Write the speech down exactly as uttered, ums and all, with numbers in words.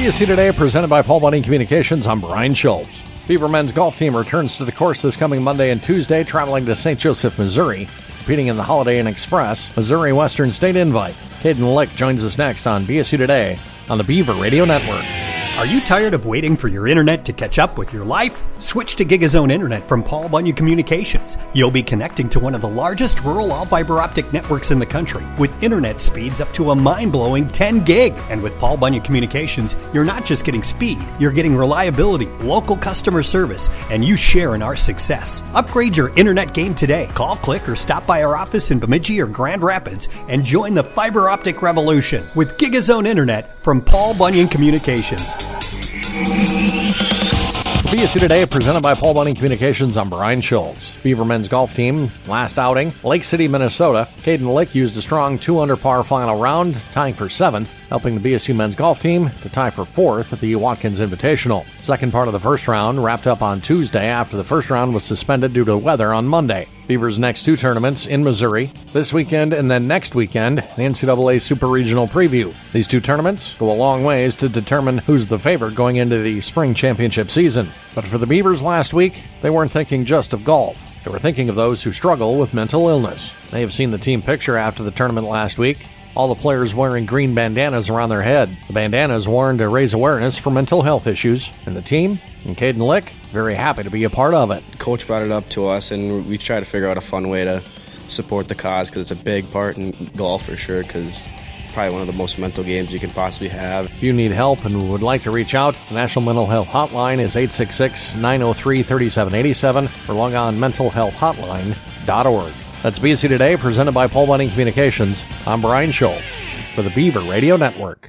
B S C Today, presented by Paul Bunyan Communications. I'm Brian Schultz. Beaver men's golf team returns to the course this coming Monday and Tuesday, traveling to Saint Joseph, Missouri, competing in the Holiday Inn Express Missouri Western State Invite. Caden Lick joins us next on B S C Today on the Beaver Radio Network. Are you tired of waiting for your internet to catch up with your life? Switch to GigaZone Internet from Paul Bunyan Communications. You'll be connecting to one of the largest rural all-fiber optic networks in the country with internet speeds up to a mind-blowing ten gig. And with Paul Bunyan Communications, you're not just getting speed, you're getting reliability, local customer service, and you share in our success. Upgrade your internet game today. Call, click, or stop by our office in Bemidji or Grand Rapids and join the fiber optic revolution with GigaZone Internet from Paul Bunyan Communications. B S C Today, presented by Paul Bunyan Communications. I'm Brian Schultz. Beaver men's golf team, last outing, Lake City, Minnesota. Caden Lick used a strong two-under par final round, tying for seventh, helping the B S U men's golf team to tie for fourth at the Watkins Invitational. Second part of the first round wrapped up on Tuesday after the first round was suspended due to weather on Monday. Beavers' next two tournaments in Missouri, this weekend and then next weekend, the N C double A Super Regional Preview. These two tournaments go a long ways to determine who's the favorite going into the spring championship season. But for the Beavers last week, they weren't thinking just of golf. They were thinking of those who struggle with mental illness. They have seen the team picture after the tournament last week. All the players wearing green bandanas around their head. The bandanas worn to raise awareness for mental health issues. And the team, and Caden Lick, very happy to be a part of it. Coach brought it up to us, and we try to figure out a fun way to support the cause because it's a big part in golf for sure, because probably one of the most mental games you can possibly have. If you need help and would like to reach out, the National Mental Health Hotline is eight six six, nine oh three, three seven eight seven or log on mental health hotline dot org. That's B S C Today, presented by Paul Bunyan Communications. I'm Brian Schultz for the Beaver Radio Network.